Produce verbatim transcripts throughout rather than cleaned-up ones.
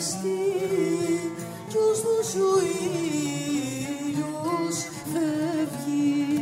ζεστή κι ως δώσει ο ήλιος φεύγει.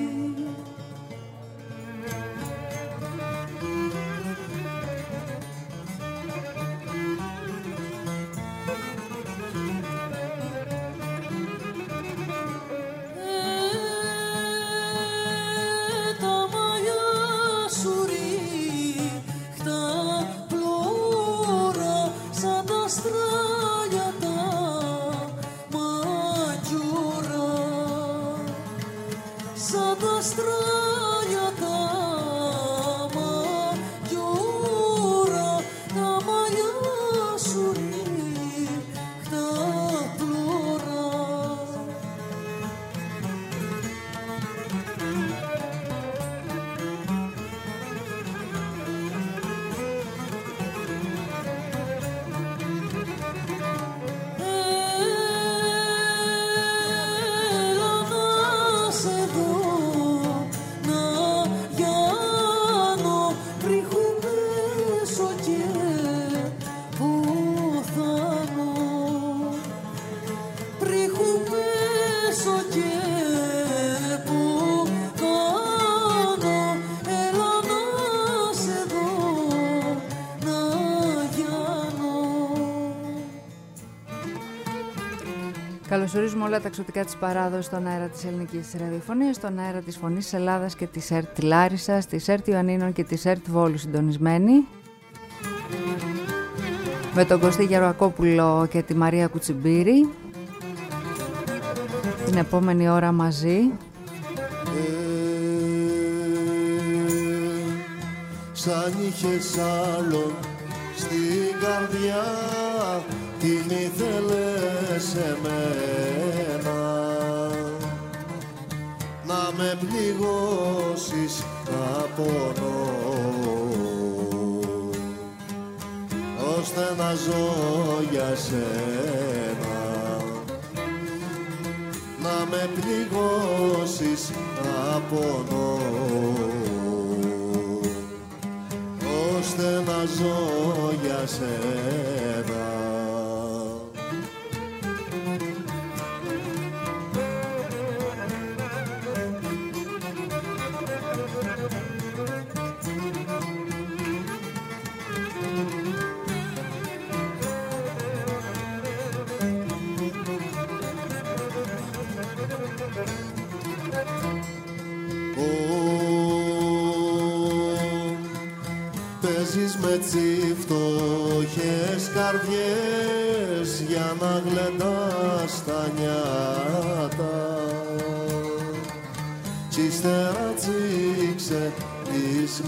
Καλωσορίζουμε όλα τα εξωτικά της παράδοσης στον αέρα της ελληνικής ραδιοφωνίας, στον αέρα της Φωνής της Ελλάδας και της ΕΡΤ Λάρισσας, της ΕΡΤ Ιωαννίνων και της ΕΡΤ Βόλου συντονισμένοι. Με τον Κωστή Γεροακόπουλο και τη Μαρία Κουτσιμπήρη. Την επόμενη ώρα μαζί. Ε, σαν είχες άλλον στην καρδιά, τι μη θέλες εμένα, να με πληγώσεις να πονώ, ώστε να ζω για σένα, να με πληγώσεις να πονώ, ώστε να ζω για σένα. Παίζεις με τσιφτωχές καρδιές για να γλεντάς τα νιάτα, κι ύστερα τσίξε της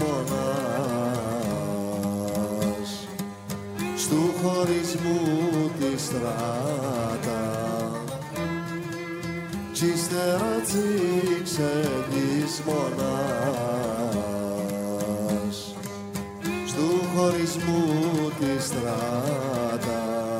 μονάς στου χωρισμού τη στράτα, κι ύστερα τσίξε της μονάς στου χωρισμού τη στράτα.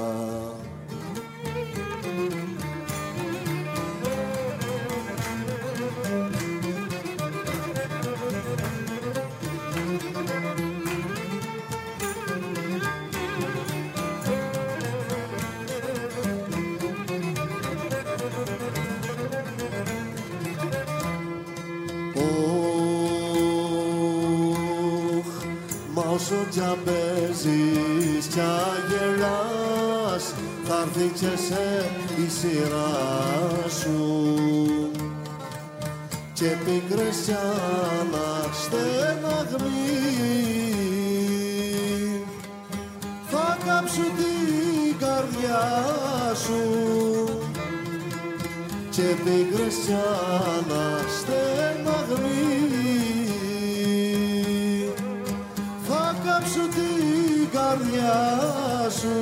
Όσο κι παίζεις κι αγελάς, θα έρθει και σε η σειρά σου, και πίκρες κι αναστεναγμοί θα κάψουν την καρδιά σου, και πίκρες κι αναστεναγμοί κάψου την καρδιά σου.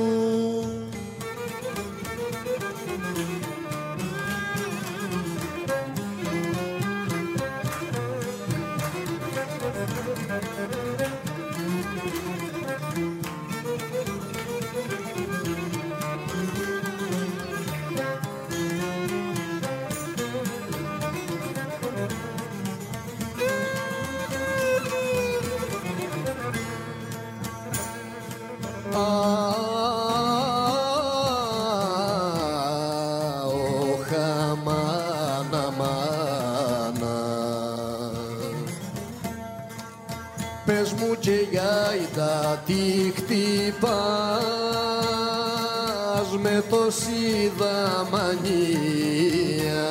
μου και γιάιτα τι χτυπάς με τόση δαμανία.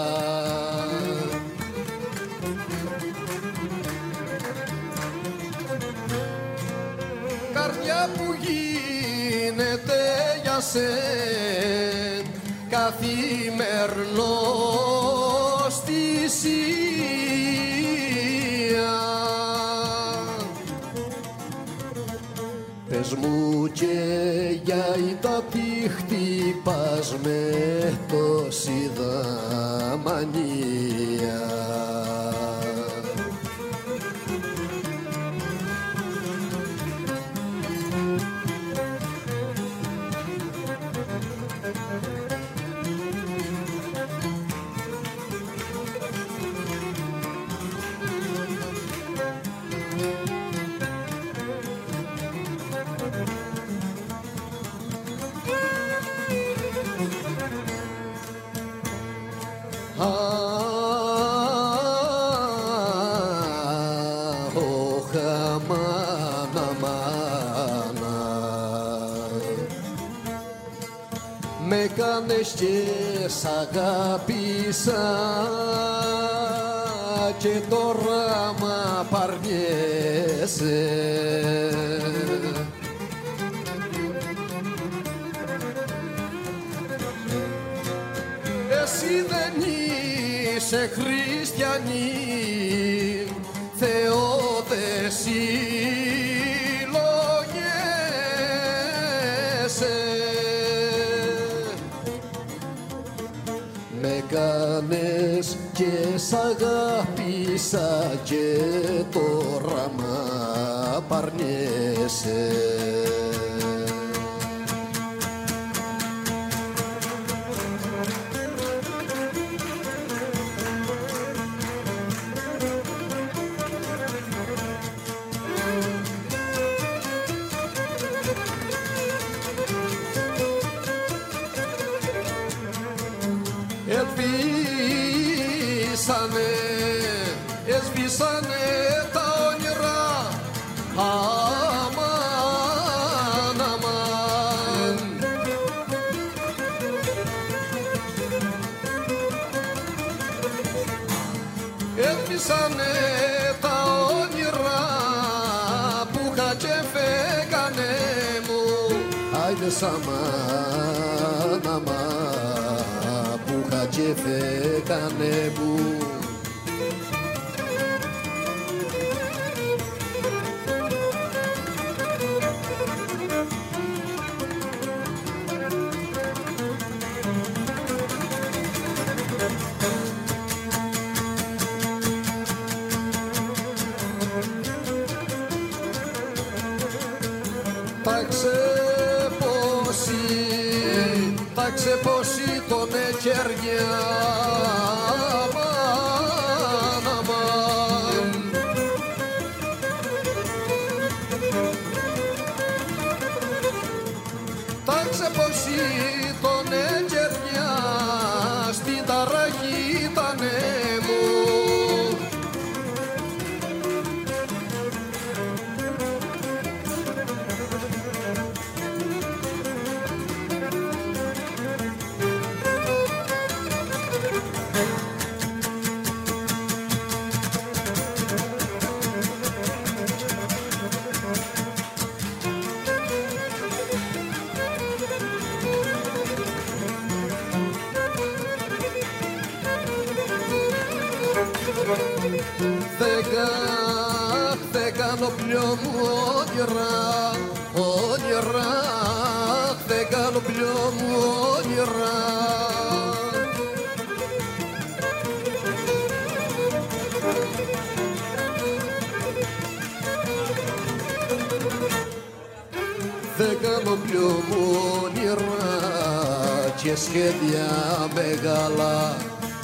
Καρδιά που γίνεται για σεν καθημερινός θυσία. Πες μου και γιάιτα τι χτυπάς με τόση δαμανία. Με κάνες και σ' αγάπησα και τώρα μ' απαρνιέσαι. Εσύ δεν είσαι χριστιανή, Θεό δε συλλογέσαι. Με κάνες και σ' αγάπησα και τώρα μ' απαρνιέσαι. Έσβησανε, έσβησανε τα όνειρα, αμάν, αμάν. Έσβησανε τα όνειρα που είχα και φέγανε μου. Άιδες αμάν, αμάν, που είχα και φέγανε μου. Τα ξεπόσι, τα ξεπόσι τον εκέρια, αμάν, αμάν. Τα ξεπόσι τον εκέρια, στην ταραχή ήτανε μου. Δεν κάνω πλέον όνειρα, όνειρα, δεν κάνω πλέον όνειρα. Δεν κάνω πλέον όνειρα και σχέδια μεγάλα.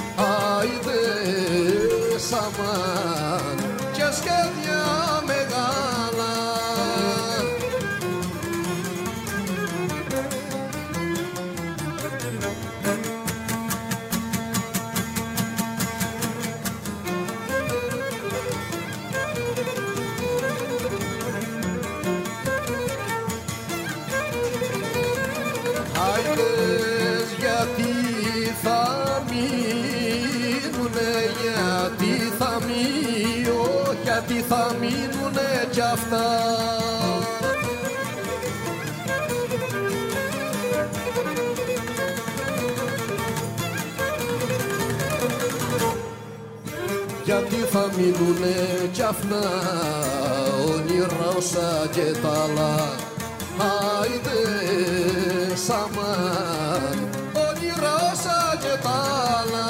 Άιδες αμάν και σχέδια μεγάλα. Άιντες γιατί θα μείνουνε, γιατί θα μείνω, γιατί θα μείνουνε κι αυτά. Γιατί θα μείνουνε κι αυτά όνειρα όσα και τα άλλα. Άιντες αμάν, όνειρα όσα και τα άλλα.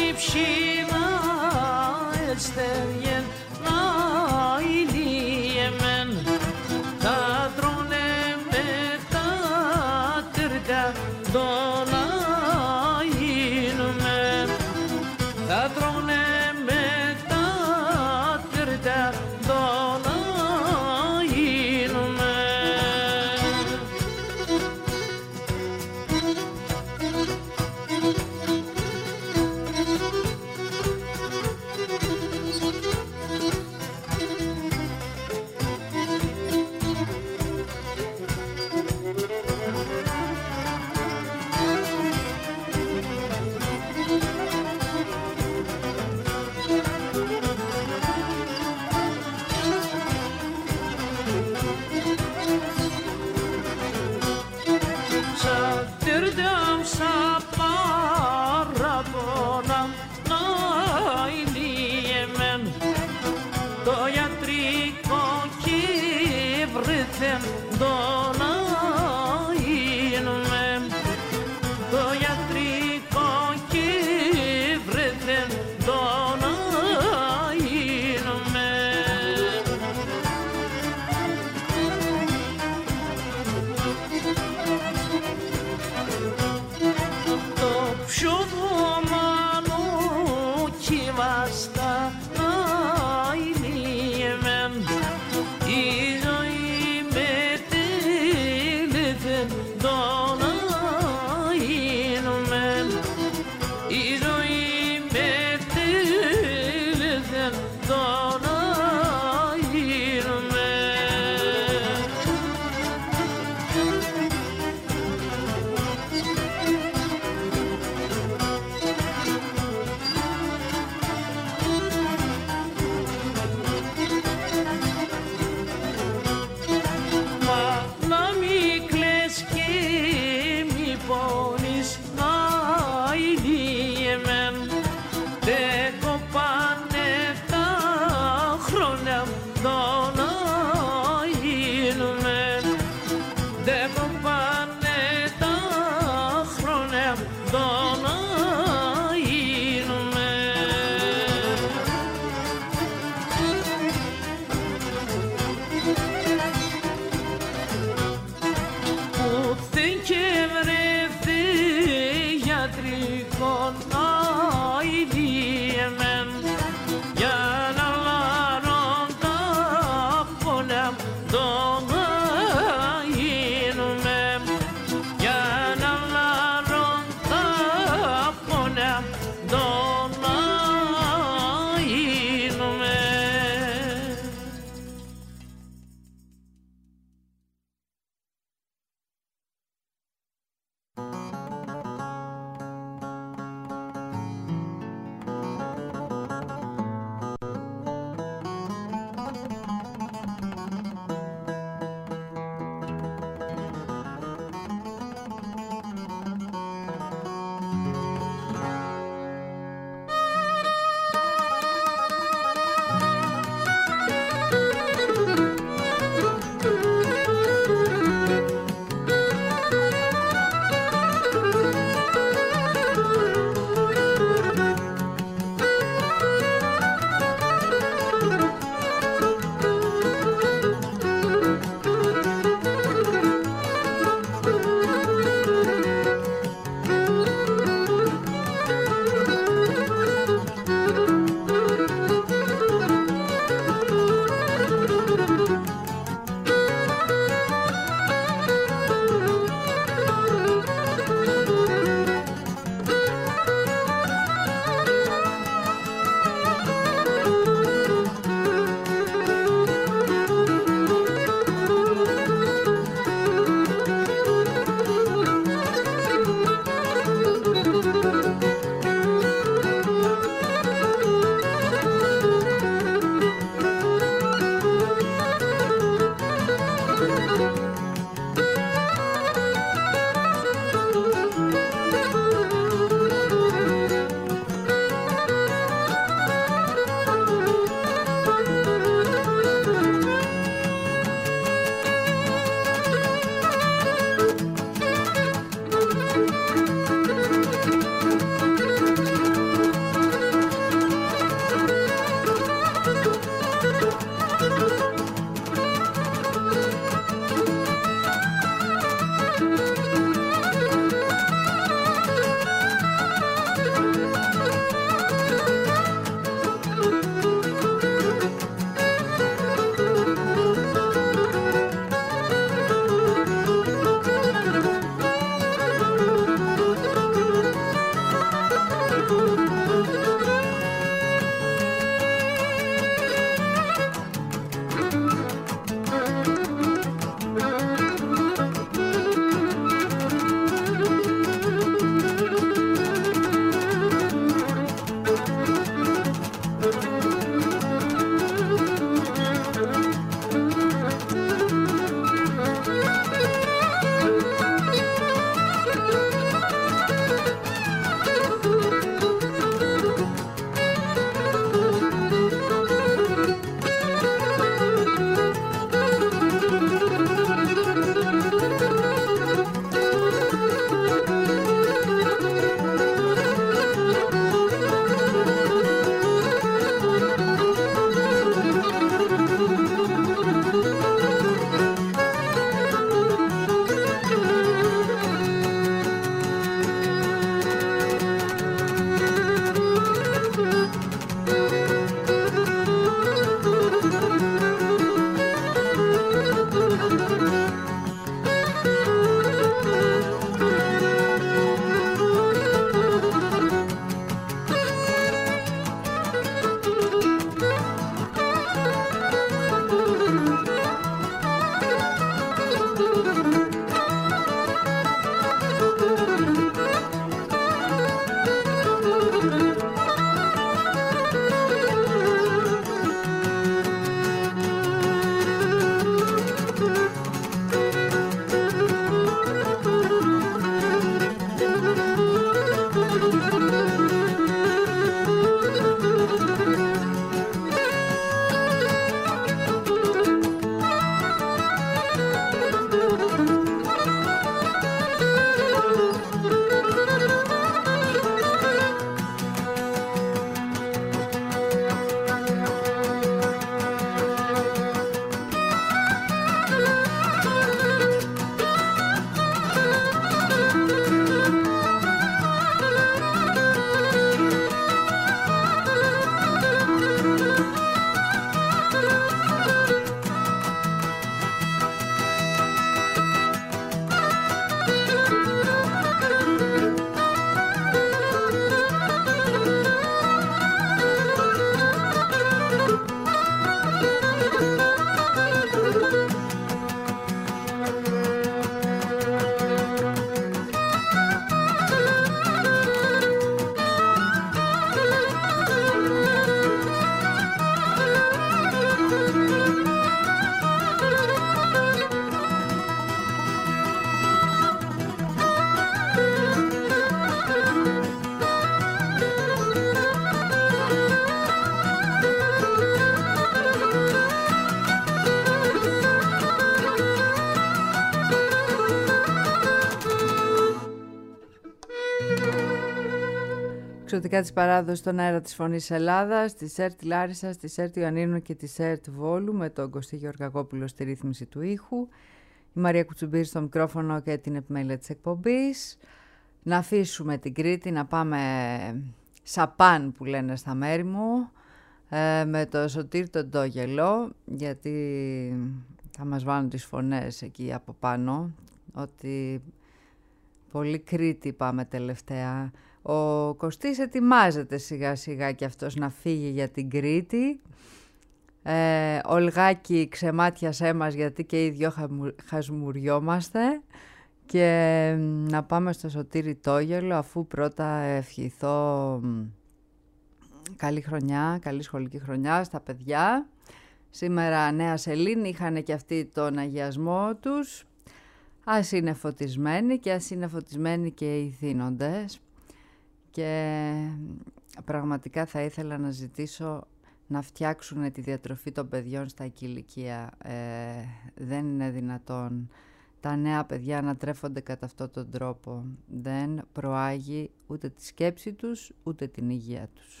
Εξωτικά της παράδοσης στον αέρα της Φωνής Ελλάδας, της ΕΡΤ Λάρισσας, της ΕΡΤ Ιωαννίνων και της ΕΡΤ Βόλου, με τον Κωστή Γεωργακόπουλο στη ρύθμιση του ήχου, η Μαρία Κουτσουμπίρη στο μικρόφωνο και την επιμέλεια της εκπομπής. Να αφήσουμε την Κρήτη, να πάμε σαπάν που λένε στα μέρη μου, ε, με το Σωτήρ τον Τόγελο, γιατί θα μας βάλουν τις φωνές εκεί από πάνω, ότι πολύ Κρήτη πάμε τελευταία. Ο Κωστής ετοιμάζεται σιγά σιγά και αυτός να φύγει για την Κρήτη. Ε, Ολγάκη, ξεμάτιασέ μας γιατί και οι δυο χασμουριόμαστε. Και να πάμε στο Σωτήρη Τόγελο, αφού πρώτα ευχηθώ καλή χρονιά, καλή σχολική χρονιά στα παιδιά. Σήμερα Νέα Σελήνη, είχαν και αυτοί τον αγιασμό τους. Ας είναι φωτισμένοι και ας είναι φωτισμένοι και οι θύνοντες. Και πραγματικά θα ήθελα να ζητήσω να φτιάξουν τη διατροφή των παιδιών στα ηλικία. Ε, δεν είναι δυνατόν τα νέα παιδιά να τρέφονται κατά αυτόν τον τρόπο. Δεν προάγει ούτε τη σκέψη τους, ούτε την υγεία τους.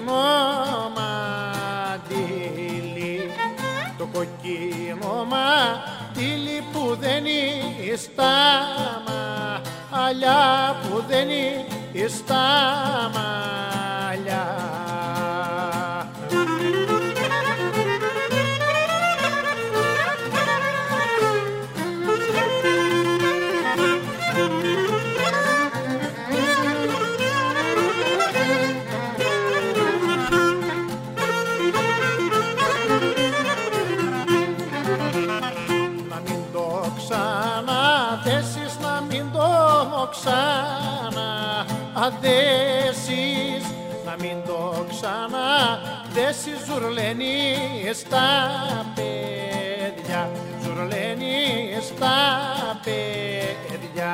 κοκκίνο μαντήλι, το κοκκίνο μαντήλι που δεν είναι στα μαλλιά, που δεν είναι στα μαλλιά. Ξανά αδέσεις, να μην το ξανά δέσεις, ζουρλένει στα παιδιά, ζουρλένει στα παιδιά.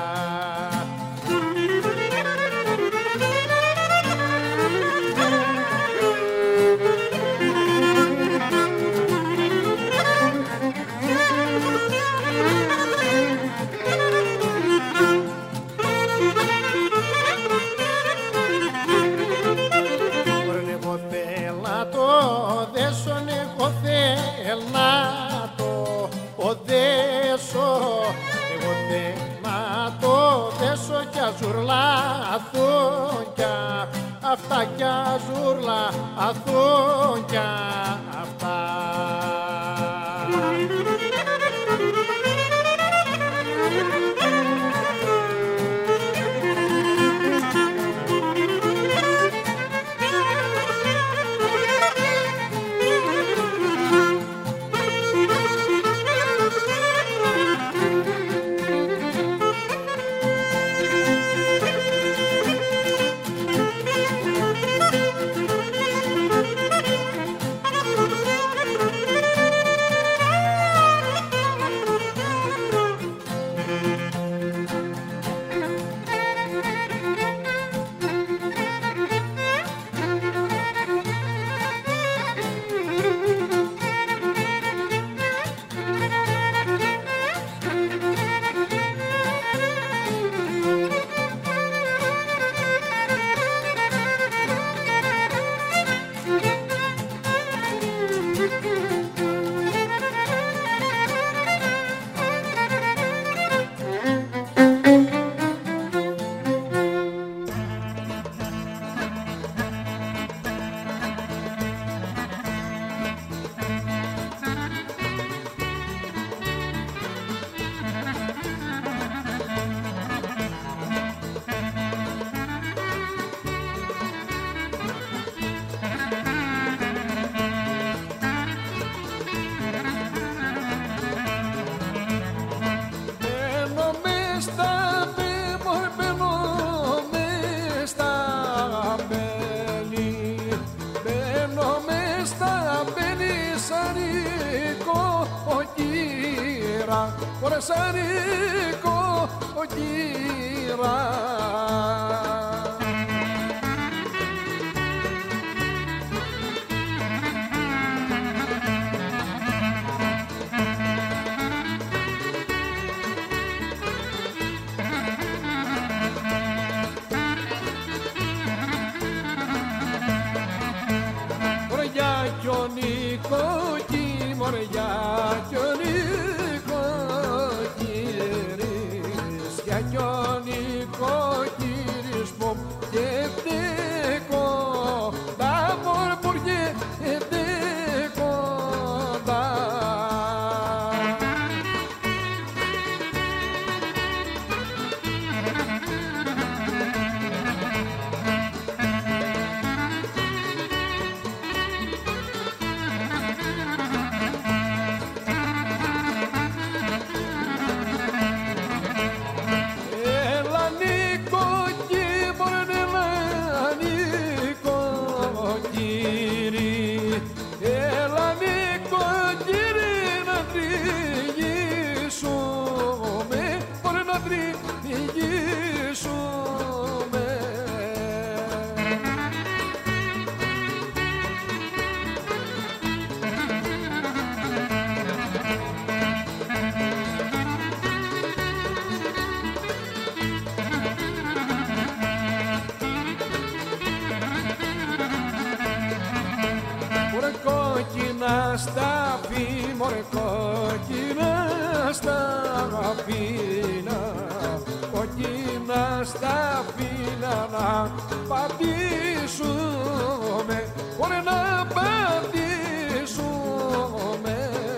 Εγώ θέλω να το δέσω κι αζουρλαθούν κι αυτά, κι αζουρλαθούν κι αυτά. Σαρικό ο κύρα. Μωριά κι ο Νικόκι, μωριά κι ο κόκκινα σταφή, μωρέ κόκκινα σταφίνα, κόκκινα σταφίνα να πατήσουμε, μωρέ να πατήσουμε.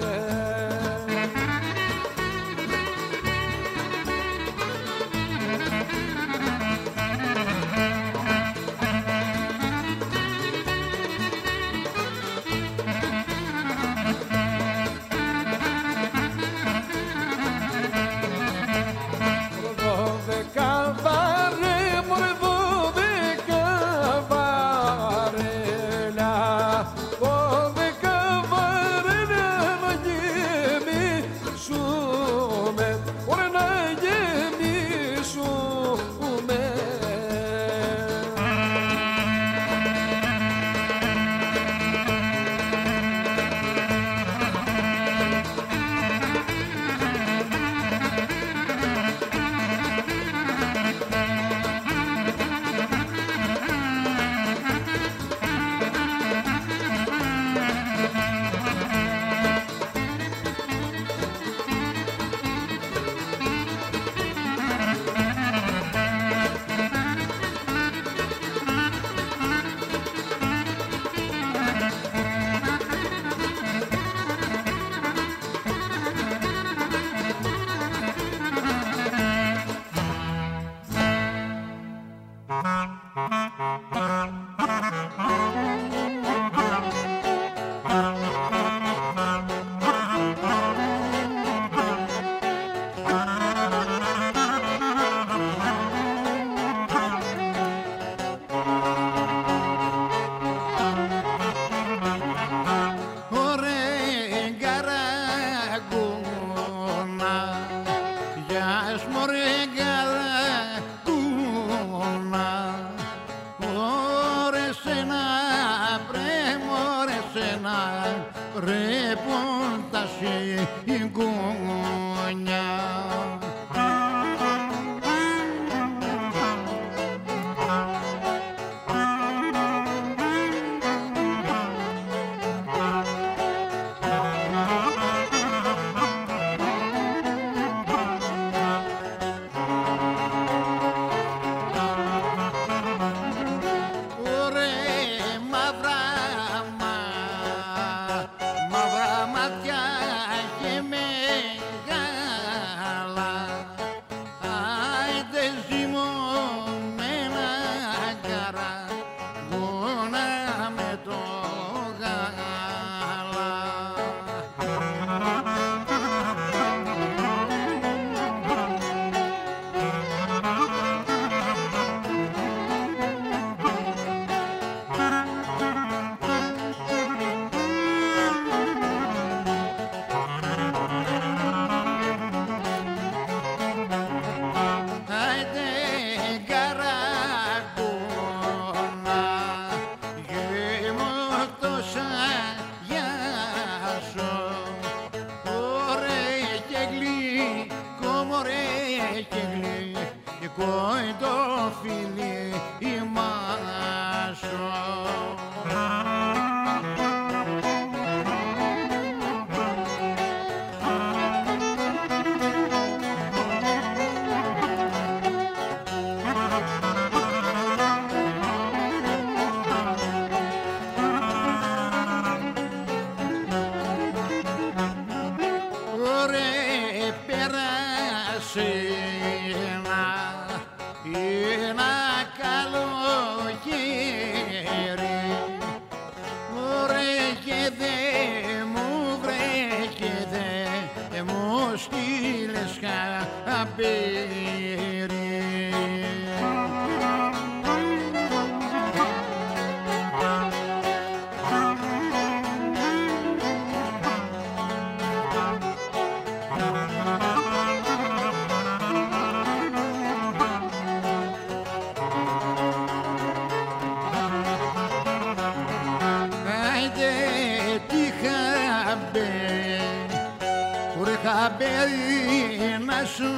να σου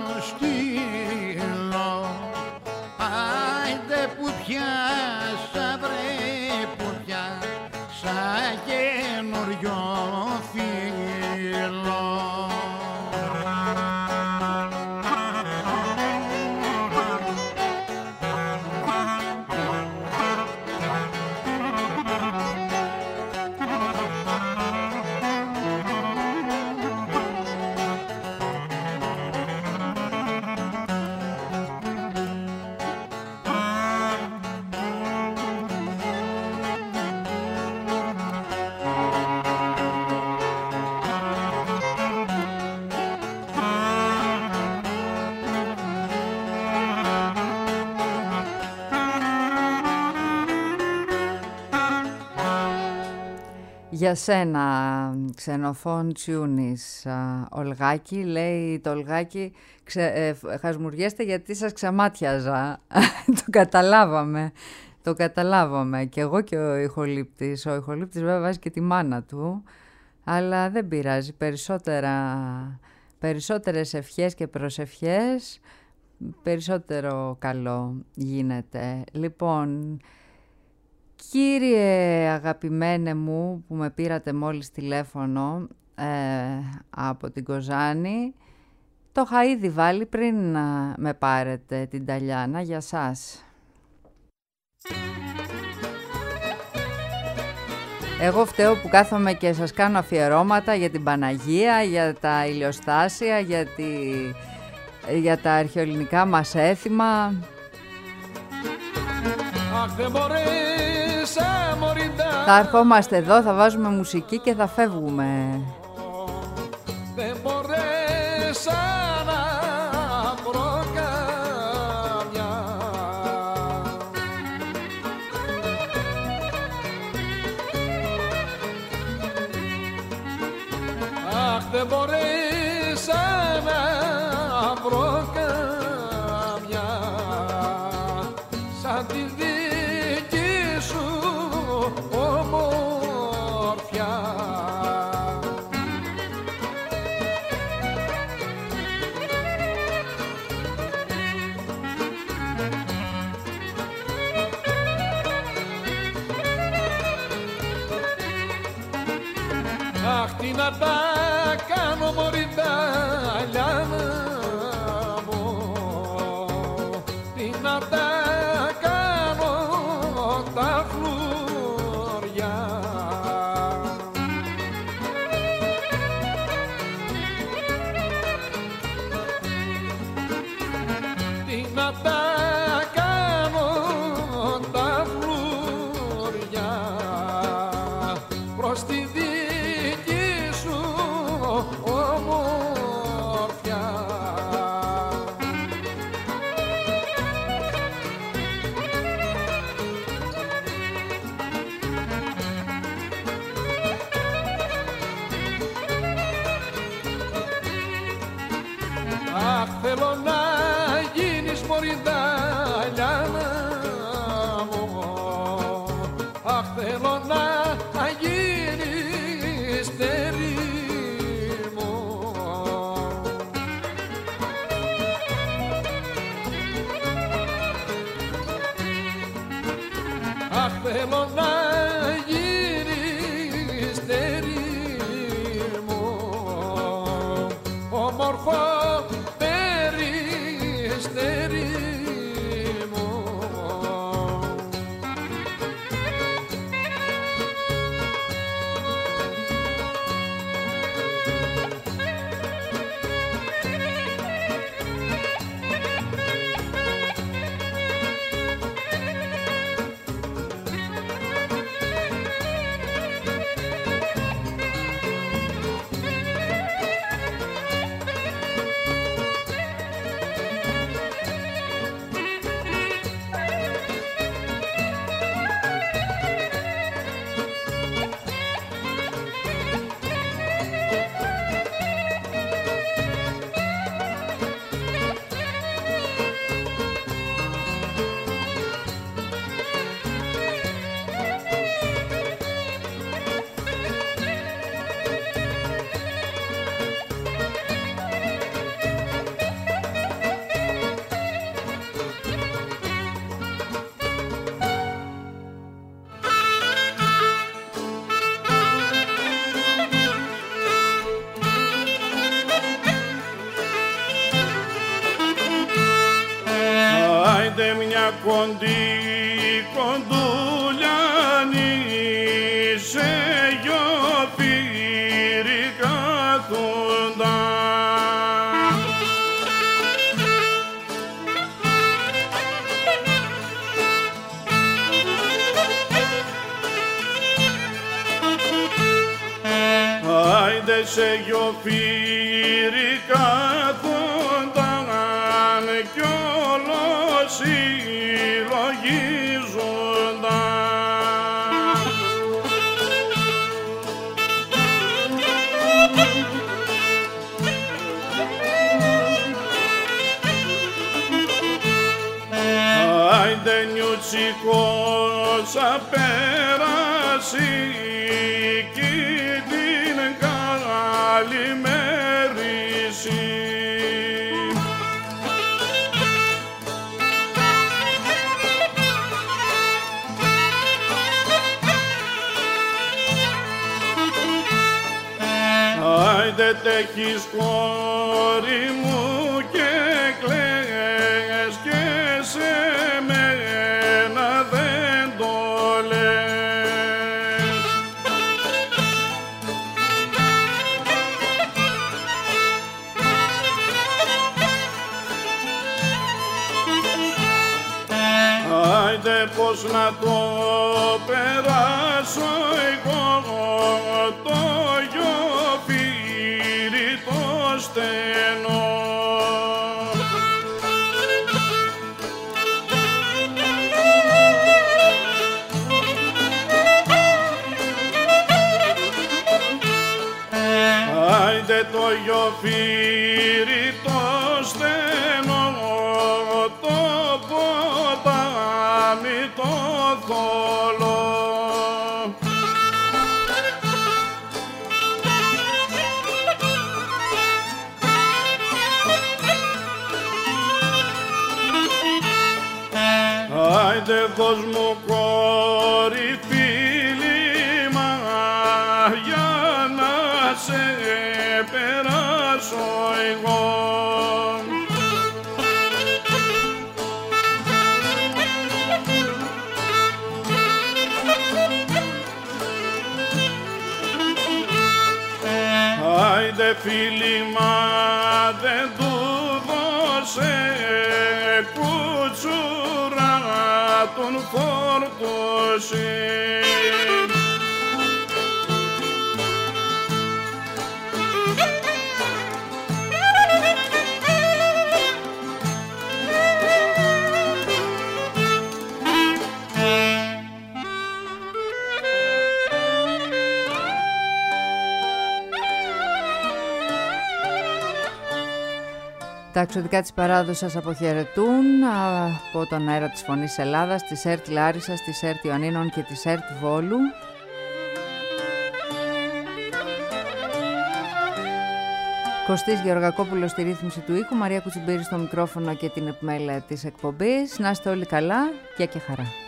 στείλω. Άιντε που πιάσα βρε που πιάσα καινούριο Για σένα, Ξενοφών Τσιούνης, Ολγάκη, λέει το Ολγάκη, ξε, ε, χασμουριέστε γιατί σας ξεμάτιαζα. Το καταλάβαμε, το καταλάβαμε. Και εγώ και ο ηχολήπτης, ο ηχολήπτης βέβαια βάζει και τη μάνα του, αλλά δεν πειράζει, περισσότερα, περισσότερες ευχές και προσευχές, περισσότερο καλό γίνεται. Λοιπόν, κύριε αγαπημένε μου που με πήρατε μόλις τηλέφωνο ε, από την Κοζάνη, το είχα ήδη βάλει πριν να με πάρετε την Ταλιάνα για σας. Εγώ φταίω που κάθομαι και σας κάνω αφιερώματα για την Παναγία, για τα ηλιοστάσια, για, τη, για τα αρχαιοελληνικά μας έθιμα. Θα ερχόμαστε εδώ, θα βάζουμε μουσική και θα φεύγουμε. Δεν μπορέσα να βρω καμιά. Αχ, δεν μπορέσα να βρω καμιά σαν τη δική σου ομορφιά. Αχ, τι να τα κάνω μωρή Ταλιάνα μου, τι να τα κάνω τα φλουριά. Τι να τα κάνω τα φλουριά προς τη δική σου ομορφιά. Αχ, θέλω να γίνεις μωρή Ταλιάνα μου, αχ, θέλω να γίνεις τέρι μου. Αχ, θέλω να γίνεις τέρι μου, όμορφο περιστέρι μου. Άιντε μια κοντή κοντούλιανή σε γιοφύρι καθούντα. Άιντε σε γιοφύρι καθούνταν κι όλος συλλογίζονταν. όσα πέρασε και την καλημέρηση. Άιντε τέχεις κόρη μου και κλαις και σε μένα δεν το λες. Άιντε πως να το περάσω εγώ το γιοφύρι το στενό. Άιντε το γιοφύρι το στενό, το ποτάμι το θολό. Άιντε δώσ' μου κόρη φίλημα για να σε περάσω εγώ. Άιντε φίλημα δεν του δώσε κουτσουρά τον φόρτωσε. Τα εξωτικά της παράδοσης σας αποχαιρετούν από τον αέρα της Φωνής Ελλάδας, της ΕΡΤ Λάρισσας, της ΕΡΤ Ιωνίνων και της ΕΡΤ Βόλου. Κωστής Γεωργακόπουλος στη ρύθμιση του ήχου, Μαρία Κουτσουμπύρη στο μικρόφωνο και την επιμέλεια της εκπομπής. Να είστε όλοι καλά, γεια και χαρά.